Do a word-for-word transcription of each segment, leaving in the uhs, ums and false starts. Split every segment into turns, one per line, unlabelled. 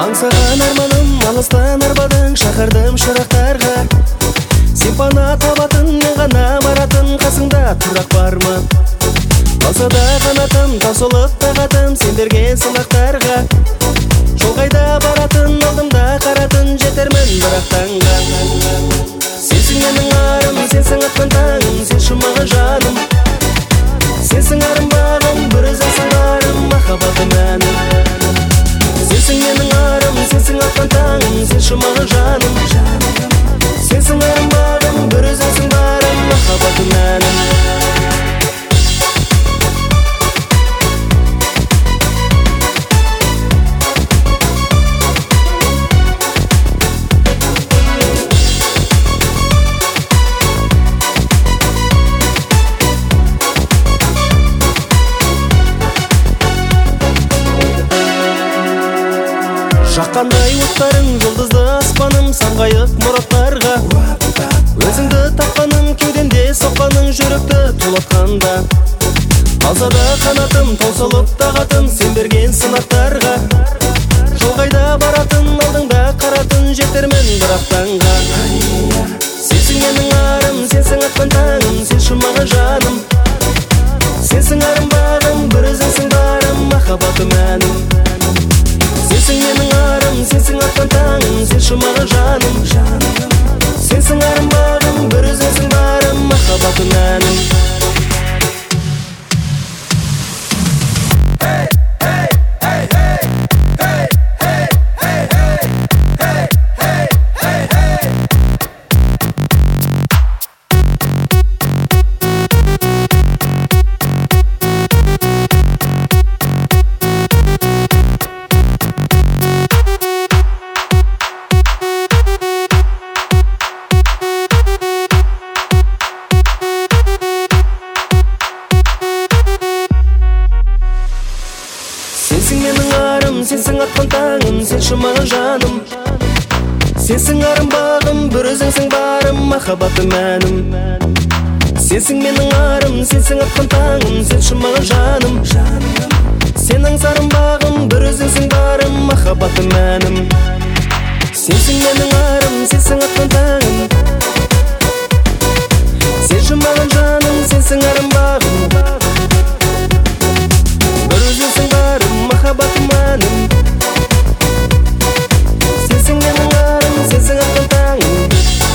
аңсаған арманым алыстан арбадың, шақырдым шырақтарға. Сен пана табатын, мен ғана баратын, қасыңда тұрақ бармы? Қалса да қанатым, таусылып тағатым, сен берген сынақтарға. Жол қайда баратын, алдымда қаратын, жетермін бірақ таңға. Сенсің менің арым, сенсің атқан таңым, сен шумаған жаным. Сенсің арым бағым, бір өзіңсің барым, махаббатым әнім. Сенсің менің арым, сенсің атқан таңым, сен шумаған жаным. Сенсің арым бағым, бір өзіңсің барым, махаббатым әнім. Жаққандай оттарың, жұлдызды аспаным, самғайық мұраттарға. Өзіңді тапқаным, кеудемде соққаның, жүректі тулатқанда. Қалса да қанатым, таусылып тағатын, сен берген сынақтарға. Жол қайда баратын, алдыңда қаратын, жетермін бірақ таңға. Сенсің менің арым, сенсің атқан таңым, сен шумаған жаным. Сенсің арым бағым, бір өзіңсің барым, махаббатым әнім. Сенсің менің арым, сенсің атқан таңым, сен шумаған жаным. Сенсің арым бағым, бір өзіңсің барым, махаббатым әнім. Сенсің менің арым, сенсің атқан таңым, сен шумаған жаным. Сенсің арым бағым, бір өзіңсің барым, махаббатым әнім. Сенсің менің арым, сенсің атқан таңым, сен шумаған жаным. Сен аңсарым бағым, бір өзіңсің барым, махаббатым әнім. Сенсің менің арым, сенсің атқан таңым, сен шумаған жаным. Сенсің арым бағым, бір өзіңсің барым, махаббатым әнім. Сенсің менің арым, сенсің атқан таңым.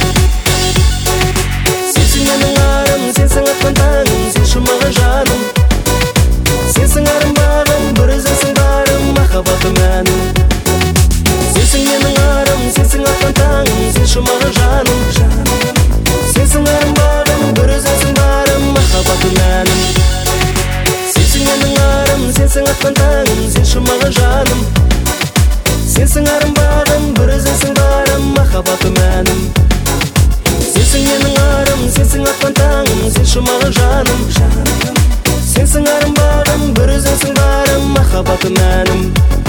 Сенсің менің арым, сенсің атқан таңым, сен шумаған жаным. Сенсің арым бағым, бір өзіңсің барым, махаббатым әнім. Сенсің менің арым, сенсің атқан таңым, сен шумаған жаным. Сенсің арым бағым, бір өзіңсің барым, махаббатым әнім. Сенсің менің арым, сенсің атқан таңым, сен шумаған жаным. Сенсің арым бағым, бір өзіңсің барым, махаббатым әнім. Сенсің менің арым, сенсің атқан таңым, сен шумаған жаным. Сенсің арым бағым, бір өзіңсің барым, махаббатым әнім.